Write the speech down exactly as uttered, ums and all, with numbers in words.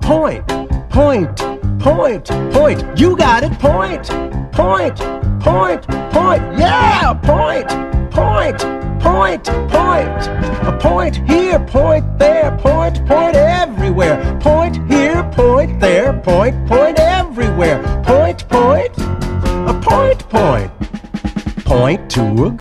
Point, point, point, point. You got it. Point, point, point, point. Yeah, point, point, point, point. A point here, point there, point, point everywhere. Point here, point there, point, point everywhere. Point, point, a point, point. Point to a